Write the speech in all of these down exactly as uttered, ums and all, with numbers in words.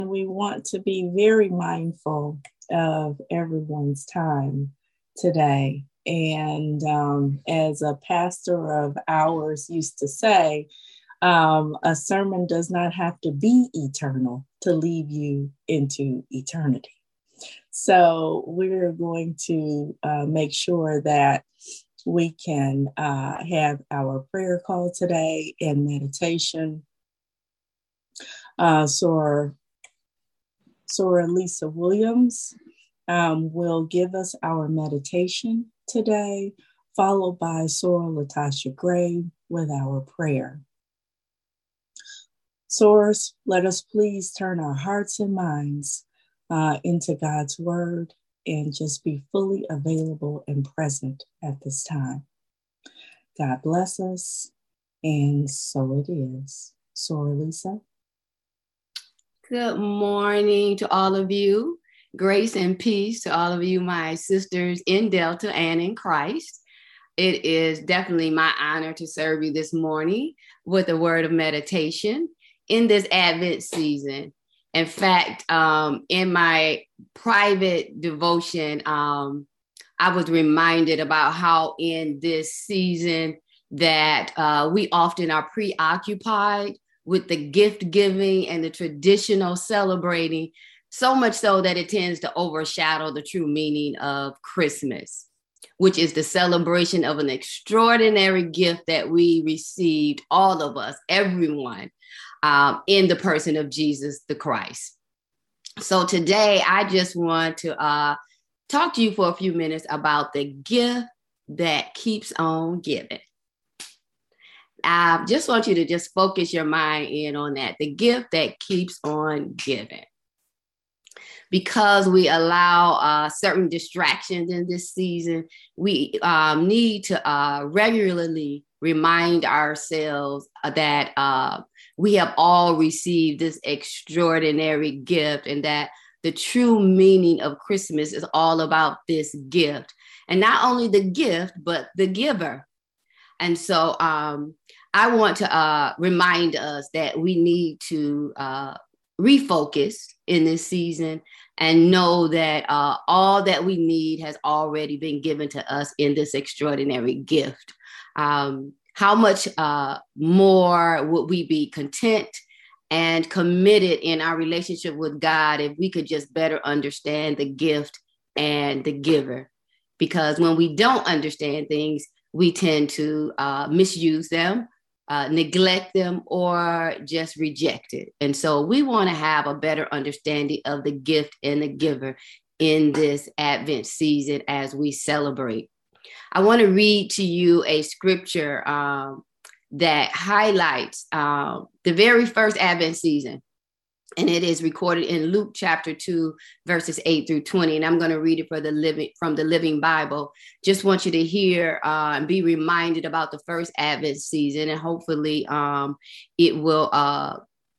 We want to be very mindful of everyone's time today. And um, as a pastor of ours used to say, um, a sermon does not have to be eternal to lead you into eternity. So we're going to uh, make sure that we can uh, have our prayer call today and meditation. Uh, so Sora Lisa Williams um, will give us our meditation today, followed by Sora Latasha Gray with our prayer. Source, let us please turn our hearts and minds uh, into God's word and just be fully available and present at this time. God bless us, and so it is. Sora Lisa. Good morning to all of you. Grace and peace to all of you, my sisters in Delta and in Christ. It is definitely my honor to serve you this morning with a word of meditation in this Advent season. In fact, um, in my private devotion, um, I was reminded about how in this season that uh, we often are preoccupied with the gift giving and the traditional celebrating, so much so that it tends to overshadow the true meaning of Christmas, which is the celebration of an extraordinary gift that we received, all of us, everyone, um, in the person of Jesus the Christ. So today, I just want to uh, talk to you for a few minutes about the gift that keeps on giving. I just want you to just focus your mind in on that, the gift that keeps on giving. Because we allow uh, certain distractions in this season, we um, need to uh, regularly remind ourselves that uh, we have all received this extraordinary gift and that the true meaning of Christmas is all about this gift. And not only the gift, but the giver. And so um, I want to uh, remind us that we need to uh, refocus in this season and know that uh, all that we need has already been given to us in this extraordinary gift. Um, how much uh, more would we be content and committed in our relationship with God if we could just better understand the gift and the giver? Because when we don't understand things, we tend to uh, misuse them, uh, neglect them, or just reject it. And so we want to have a better understanding of the gift and the giver in this Advent season as we celebrate. I want to read to you a scripture um, that highlights uh, the very first Advent season. And it is recorded in Luke chapter two, verses eight through twenty. And I'm going to read it for the living from the Living Bible. Just want you to hear uh, and be reminded about the first Advent season. And hopefully um, it will uh,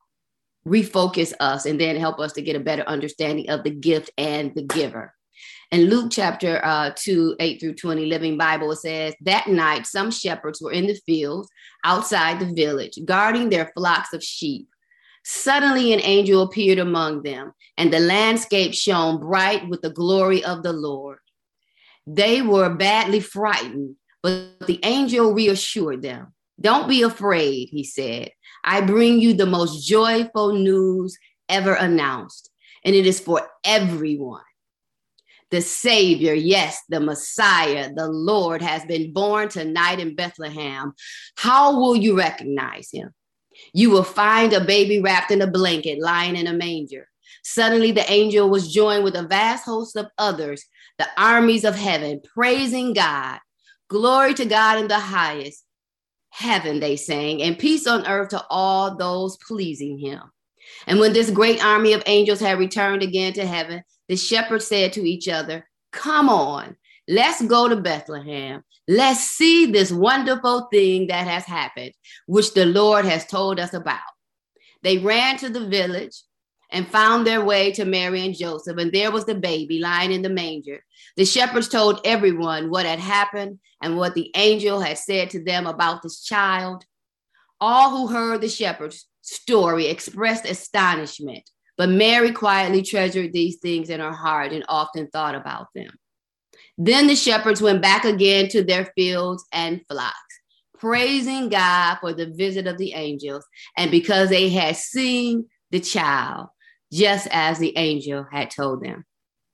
refocus us and then help us to get a better understanding of the gift and the giver. In Luke chapter uh, two, eight through twenty, Living Bible, it says, that night, some shepherds were in the fields outside the village, guarding their flocks of sheep. Suddenly an angel appeared among them, and the landscape shone bright with the glory of the Lord. They were badly frightened, but the angel reassured them. Don't be afraid, he said. I bring you the most joyful news ever announced, and it is for everyone. The Savior, yes, the Messiah, the Lord, has been born tonight in Bethlehem. How will you recognize him? You will find a baby wrapped in a blanket, lying in a manger. Suddenly, the angel was joined with a vast host of others, the armies of heaven, praising God. Glory to God in the highest heaven, they sang, and peace on earth to all those pleasing him. And when this great army of angels had returned again to heaven, the shepherds said to each other, come on, let's go to Bethlehem. Let's see this wonderful thing that has happened, which the Lord has told us about. They ran to the village and found their way to Mary and Joseph, and there was the baby lying in the manger. The shepherds told everyone what had happened and what the angel had said to them about this child. All who heard the shepherd's story expressed astonishment, But Mary quietly treasured these things in her heart and often thought about them. Then the shepherds went back again to their fields and flocks, praising God for the visit of the angels, and because they had seen the child, just as the angel had told them.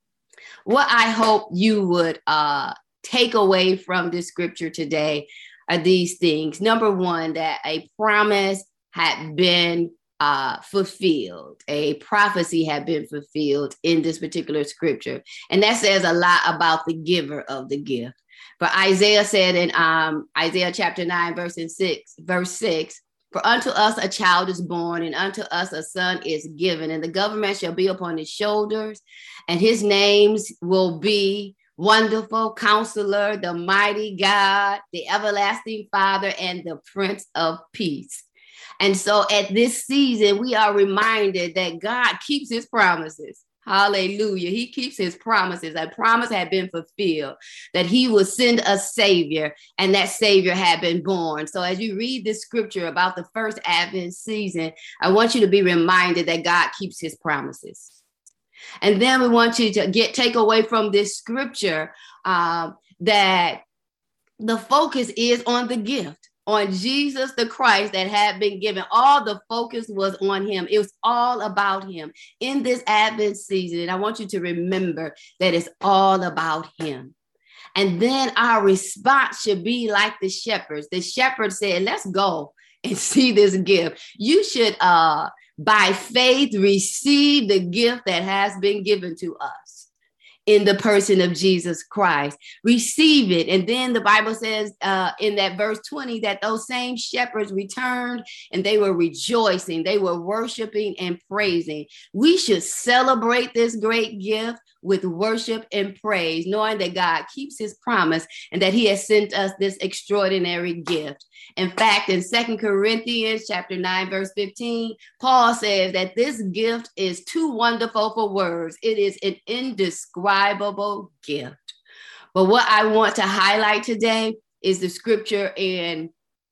What I hope you would uh, take away from this scripture today are these things. Number one, that a promise had been uh, fulfilled. A prophecy had been fulfilled in this particular scripture. And that says a lot about the giver of the gift. For Isaiah said in um, Isaiah chapter nine, verse six, verse six, for unto us a child is born, and unto us a son is given, and the government shall be upon his shoulders, and his names will be Wonderful Counselor, the Mighty God, the Everlasting Father, and the Prince of Peace. And so at this season, we are reminded that God keeps his promises. Hallelujah. He keeps his promises. A promise had been fulfilled, that he would send a savior, and that savior had been born. So as you read this scripture about the first Advent season, I want you to be reminded that God keeps his promises. And then we want you to get take away from this scripture uh, that the focus is on the gift, on Jesus the Christ that had been given. All the focus was on him. It was all about him in this Advent season. And I want you to remember that it's all about him. And then our response should be like the shepherds. The shepherds said, let's go and see this gift. You should, uh, by faith, receive the gift that has been given to us in the person of Jesus Christ. Receive it. And then the Bible says uh, in that verse twenty that those same shepherds returned and they were rejoicing. They were worshiping and praising. We should celebrate this great gift with worship and praise, knowing that God keeps his promise and that he has sent us this extraordinary gift. In fact, in Second Corinthians chapter nine, verse fifteen, Paul says that this gift is too wonderful for words. It is an indescribable gift. But what I want to highlight today is the scripture in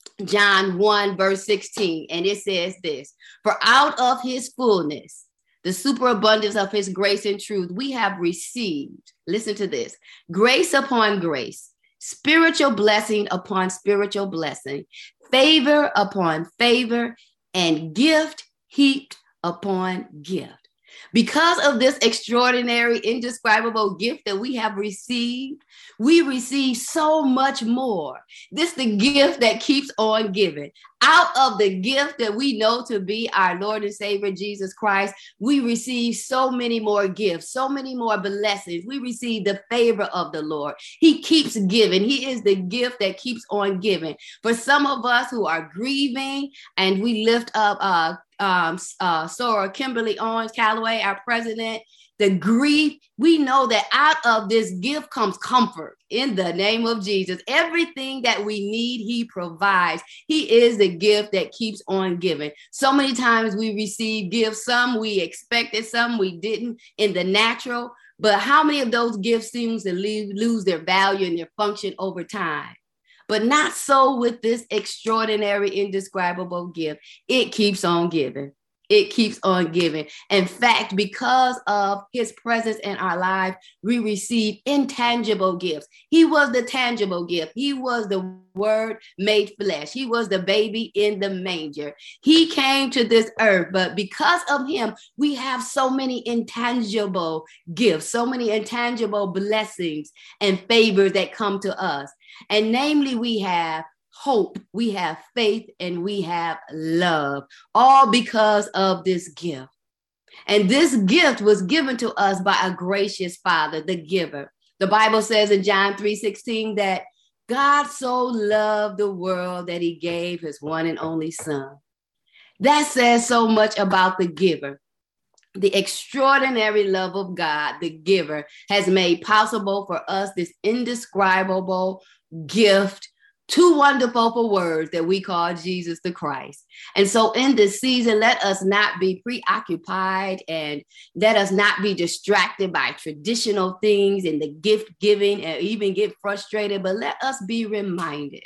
John one, verse sixteen. And it says this, for out of his fullness, the superabundance of his grace and truth, we have received, listen to this, grace upon grace, spiritual blessing upon spiritual blessing, favor upon favor, and gift heaped upon gift. Because of this extraordinary, indescribable gift that we have received, we receive so much more. This is the gift that keeps on giving. Out of the gift that we know to be our Lord and Savior, Jesus Christ, we receive so many more gifts, so many more blessings. We receive the favor of the Lord. He keeps giving. He is the gift that keeps on giving. For some of us who are grieving, and we lift up uh, um, uh, Sora Kimberly Owens Calloway, our president, the grief, we know that out of this gift comes comfort in the name of Jesus. Everything that we need, he provides. He is the gift that keeps on giving. So many times we receive gifts, some we expected, some we didn't in the natural, but how many of those gifts seem to leave, lose their value and their function over time? But not so with this extraordinary, indescribable gift. It keeps on giving. It keeps on giving. In fact, because of his presence in our life, we receive intangible gifts. He was the tangible gift. He was the word made flesh. He was the baby in the manger. He came to this earth, but because of him, we have so many intangible gifts, so many intangible blessings and favors that come to us. And namely, we have hope, we have faith, and we have love, all because of this gift. And this gift was given to us by a gracious Father, the giver. The Bible says in John three sixteen that God so loved the world that he gave his one and only son. That says so much about the giver. The extraordinary love of God, the giver, has made possible for us this indescribable gift, too wonderful for words, that we call Jesus the Christ. And so in this season, let us not be preoccupied and let us not be distracted by traditional things and the gift giving and even get frustrated, but let us be reminded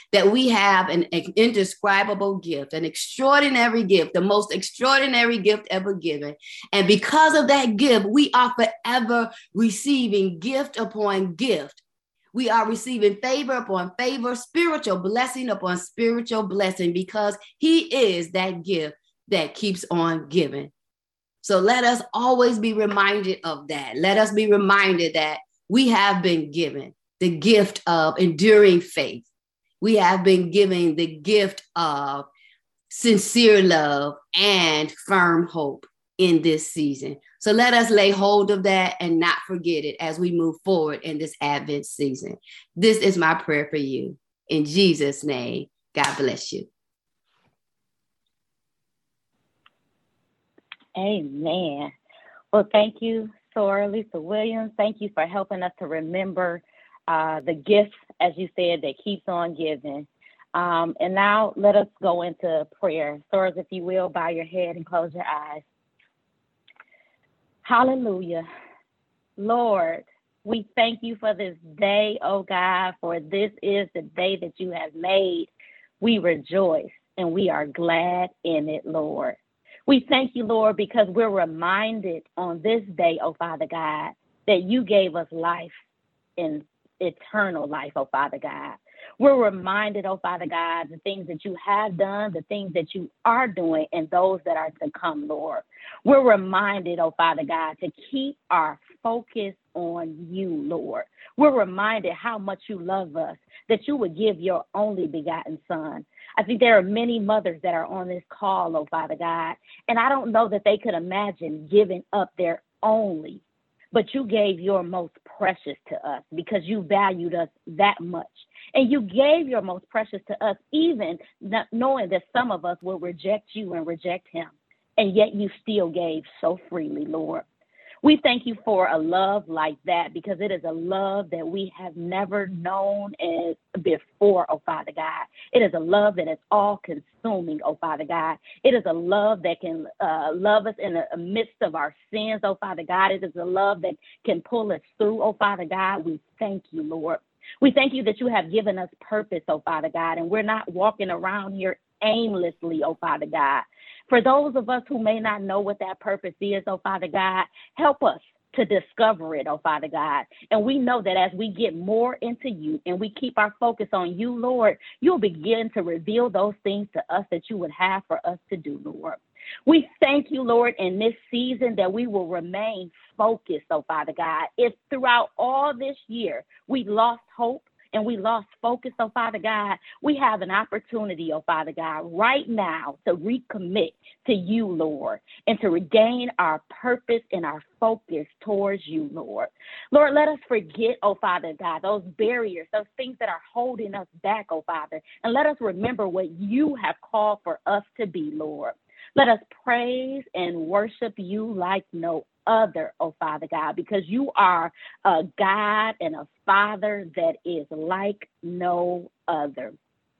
that we have an, an indescribable gift, an extraordinary gift, the most extraordinary gift ever given. And because of that gift, we are forever receiving gift upon gift. We are receiving favor upon favor, spiritual blessing upon spiritual blessing, because he is that gift that keeps on giving. So let us always be reminded of that. Let us be reminded that we have been given the gift of enduring faith. We have been given the gift of sincere love and firm hope in this season. So let us lay hold of that and not forget it as we move forward in this Advent season. This is my prayer for you. In Jesus' name, God bless you. Amen. Well, thank you, Soralisa Williams. Thank you for helping us to remember uh, the gift, as you said, that keeps on giving. Um, and now let us go into prayer. Soras, if you will, bow your head and close your eyes. Hallelujah. Lord, we thank you for this day, oh God, for this is the day that you have made. We rejoice and we are glad in it, Lord. We thank you, Lord, because we're reminded on this day, oh Father God, that you gave us life and eternal life, oh Father God. We're reminded, oh Father God, the things that you have done, the things that you are doing, and those that are to come, Lord. We're reminded, oh Father God, to keep our focus on you, Lord. We're reminded how much you love us, that you would give your only begotten Son. I think there are many mothers that are on this call, oh Father God, and I don't know that they could imagine giving up their only, but you gave your most precious to us because you valued us that much. And you gave your most precious to us, even not knowing that some of us will reject you and reject him. And yet you still gave so freely, Lord. We thank you for a love like that, because it is a love that we have never known as before, oh Father God. It is a love that is all consuming, oh Father God. It is a love that can uh, love us in the midst of our sins, oh Father God. It is a love that can pull us through, oh Father God. We thank you, Lord. We thank you that you have given us purpose, oh Father God, and we're not walking around here aimlessly, oh Father God. For those of us who may not know what that purpose is, oh Father God, help us to discover it, oh Father God. And we know that as we get more into you and we keep our focus on you, Lord, you'll begin to reveal those things to us that you would have for us to do, Lord. We thank you, Lord, in this season that we will remain focused, oh Father God. If throughout all this year we lost hope and we lost focus, oh Father God, we have an opportunity, oh Father God, right now to recommit to you, Lord, and to regain our purpose and our focus towards you, Lord. Lord, let us forget, oh Father God, those barriers, those things that are holding us back, oh Father, and let us remember what you have called for us to be, Lord. Let us praise and worship you like no other, oh Father God, because you are a God and a Father that is like no other.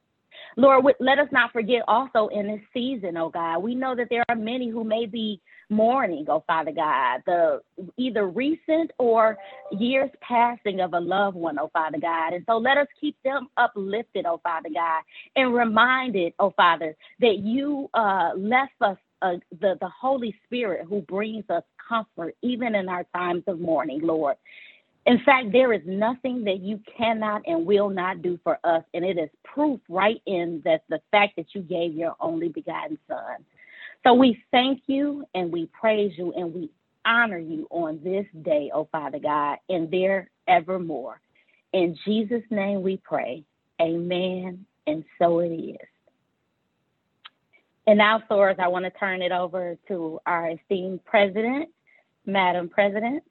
Lord, let us not forget also in this season, oh God, we know that there are many who may be mourning, oh Father God, the either recent or years passing of a loved one, oh Father God. And so let us keep them uplifted, oh Father God, and reminded, oh Father, that you uh, left us uh, the, the Holy Spirit who brings us comfort even in our times of mourning, Lord. In fact, there is nothing that you cannot and will not do for us. And it is proof right in that the fact that you gave your only begotten Son. So we thank you and we praise you and we honor you on this day, oh Father God, and there evermore. In Jesus' name we pray. Amen. And so it is. And now, Soras, I want to turn it over to our esteemed President, Madam President.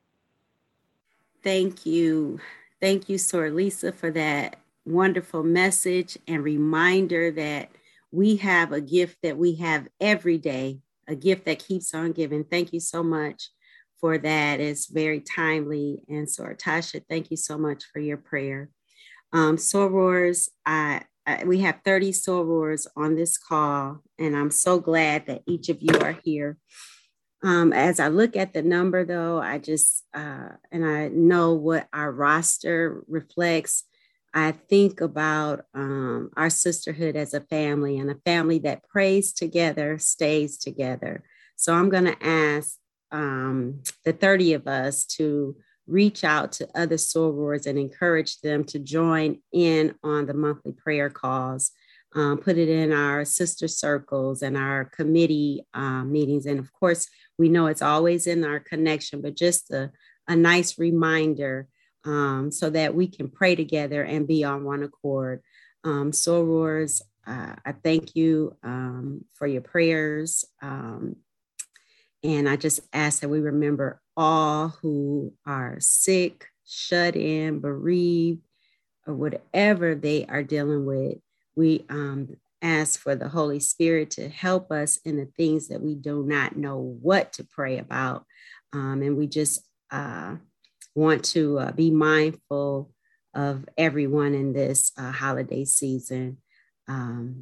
Thank you. Thank you, Soralisa, for that wonderful message and reminder that we have a gift that we have every day, a gift that keeps on giving. Thank you so much for that. It's very timely. And so, Tasha, thank you so much for your prayer. Um, Sorors, I, I, we have thirty Sorors on this call, and I'm so glad that each of you are here. Um, as I look at the number, though, I just, uh, and I know what our roster reflects, I think about um, our sisterhood as a family, and a family that prays together stays together. So I'm going to ask um, the thirty of us to reach out to other sorors and encourage them to join in on the monthly prayer calls. Um, put it in our sister circles and our committee uh, meetings. And of course, we know it's always in our connection, but just a, a nice reminder um, so that we can pray together and be on one accord. Um, sorors, uh, I thank you um, for your prayers. Um, and I just ask that we remember all who are sick, shut in, bereaved, or whatever they are dealing with. We um, ask for the Holy Spirit to help us in the things that we do not know what to pray about. Um, and we just uh, want to uh, be mindful of everyone in this uh, holiday season. Um,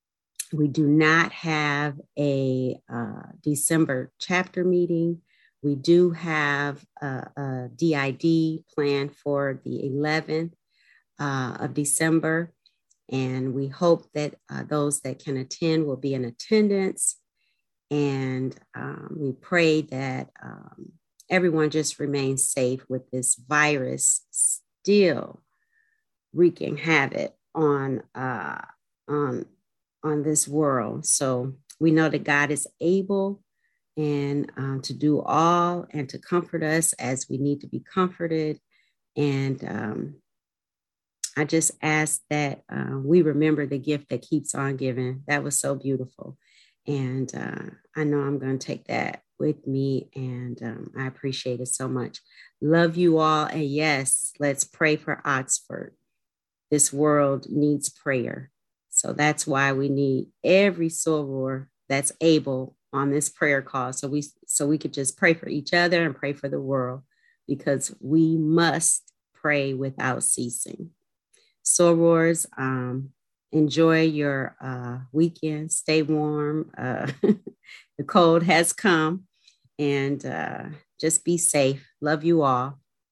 we do not have a uh, December chapter meeting. We do have a, a D I D planned for the eleventh uh, of December. And we hope that uh, those that can attend will be in attendance. And um, we pray that um, everyone just remains safe with this virus still wreaking havoc on, uh, on, on this world. So we know that God is able and um, to do all and to comfort us as we need to be comforted. And um, I just ask that uh, we remember the gift that keeps on giving. That was so beautiful. And uh, I know I'm going to take that with me, and um, I appreciate it so much. Love you all. And yes, let's pray for Oxford. This world needs prayer. So that's why we need every soror that's able on this prayer call. So we, so we could just pray for each other and pray for the world, because we must pray without ceasing. Sorors, um, enjoy your uh, weekend. Stay warm. Uh, the cold has come, and uh, just be safe. Love you all.